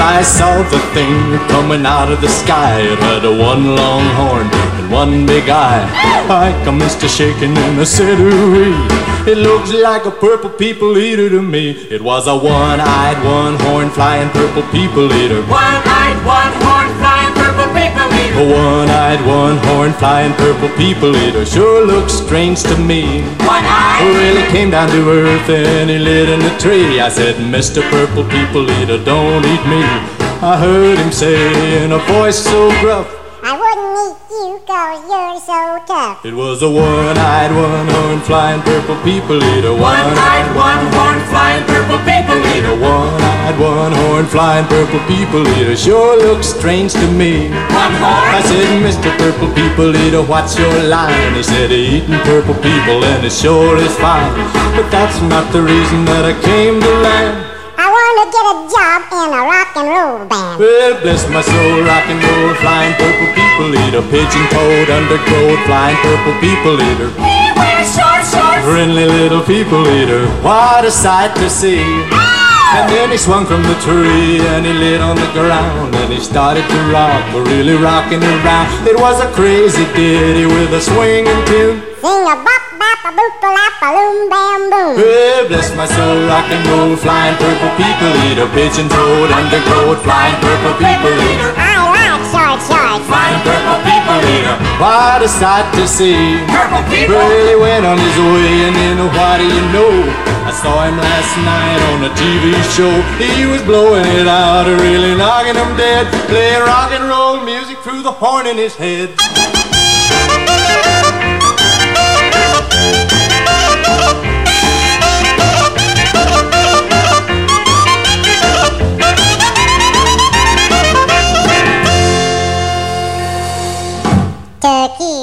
I saw the thing coming out of the sky. It had a one long horn and one big eye. I commenced to shaking and I said, ooh-wee, it looks like a purple people eater to me. It was a one-eyed, one-horn flying purple people eater. One-eyed, one-horn flying purple people eater. A one-eyed, one-horn flying purple people eater sure looks strange to me. One-eyed. Well, he came down to earth and he lit in a tree. I said, Mr. Purple People Eater, don't eat me. I heard him say in a voice so gruff, I wouldn't eat you 'cause you're so tough. it was a one-eyed, one-horn flying purple people eater. One-eyed, one-horn flying purple people eater. One-eyed, one-horn flying purple people eater sure looks strange to me. One-horn. I said, Mr. Purple People Eater, what's your line? He said, eating purple people and it sure is fine. But that's not the reason that I came to land. I want to get a job in a rock and roll band. Well, bless my soul, rock and roll, flying purple people eater, pigeon-toed, undergrowth, flying purple people eater. He wears short shorts. Friendly little people eater, what a sight to see. And then he swung from the tree and he lit on the ground and he started to rock, really rocking around. It was a crazy ditty with a swinging tune. Sing a bop bop a boop a lap a loom bam boom. Well, bless my soul, rock and roll, flying purple people eater, pigeon-toed, undergrowth, flying purple people eater. I like short shorts. Flying purple people eater. What a sight to see. Purple people. Well, he went on his way and then what do you know? I saw him last night on a TV show. He was blowing it out, really knocking him dead, playing rock and roll music through the horn in his head. Turkey